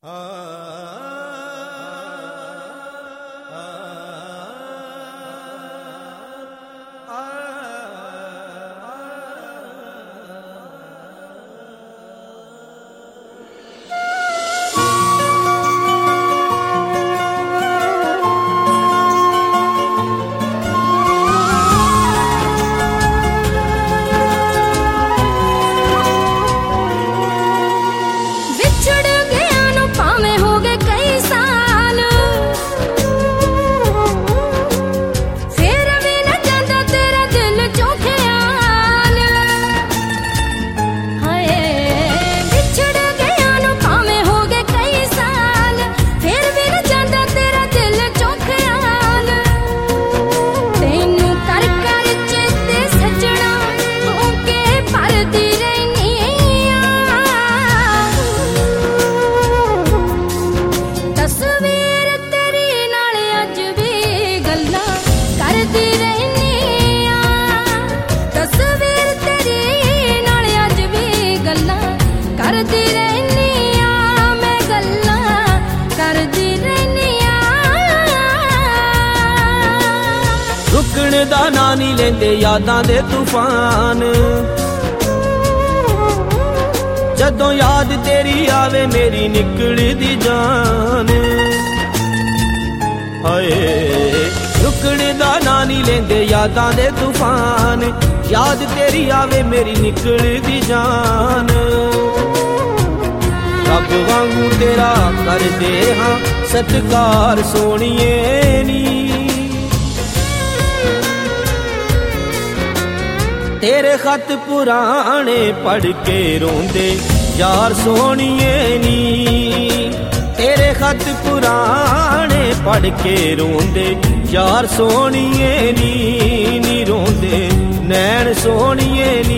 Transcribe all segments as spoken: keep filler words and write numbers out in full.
रुकण दा ना नहीं लेंदे यादां दे तूफान। जदों याद तेरी आवे मेरी निकलदी जान। हाय रुकण दा ना नहीं लेंदे यादां दे तूफान। याद तेरी आवे मेरी निकलदी जान। रब वांगू तेरा कर दे हाँ सत्कार सोनिए नी। तेरे खत पुराने पढ़ के रोंदे यार सोनिए नी। तेरे खत पुराने पढ़ के रोंदे यार सोनिए नी। नी रोंदे नैन सोनिए नी।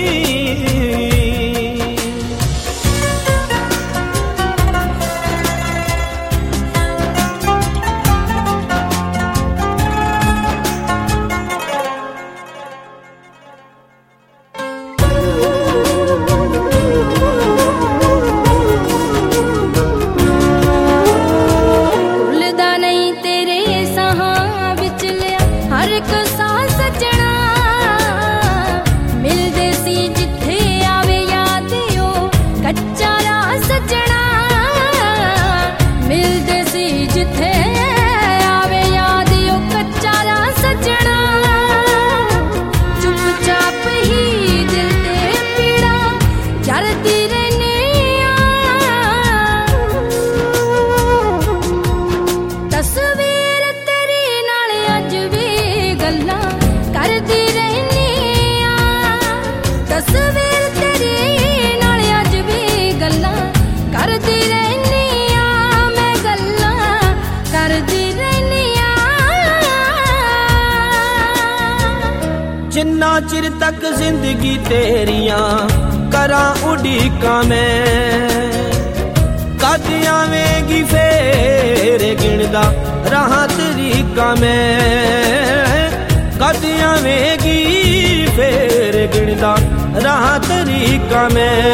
जिन्ना चिर तक जिंदगी तेरियां करा उड़ीका मैं। कद आवेगी फेर गिनदा रहा तरीका मैं। कद आवेगी फेर गिनदा रहा तरीका मैं।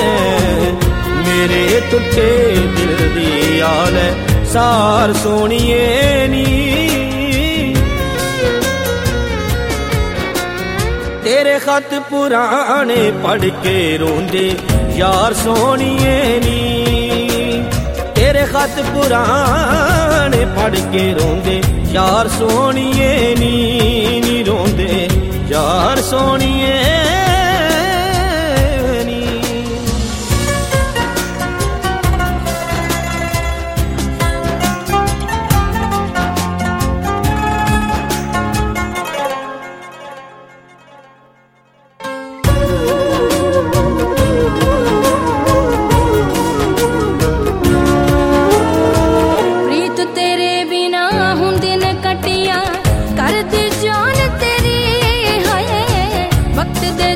मेरे टुटे दिल दी आल सार सोनिए नी। तेरे खत पुराने पढ़ के रोंदे यार सोनिए नी। तेरे खत पुराने पढ़ के रोंदे यार सोनिए नी। नी रोंदे यार सोनिए नी। कर दी जान तेरी हाय वक्त दे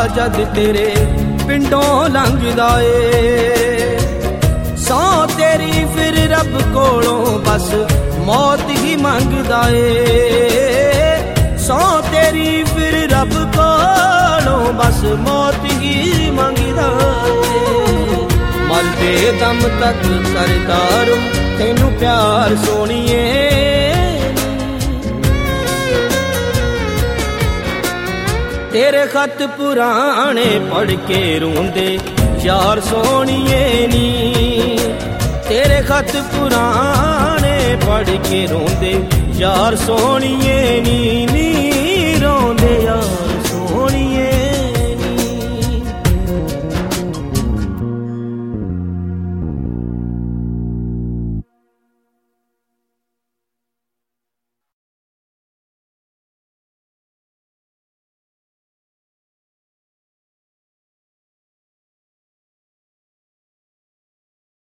जद तेरे पिंडों लंघदा ए। सौ तेरी फिर रब कोलों बस मौत ही मंगदा ए। सौ तेरी फिर रब कोलों बस मौत ही मंगदा ए। मरदे दम तक करदा रहूं तेनू प्यार सोनिए। तेरे खत पुराने पढ़ के रोंदे यार सोनिए नी। तेरे खत पुराने पढ़ के रोंदे यार सोनिए नी नी।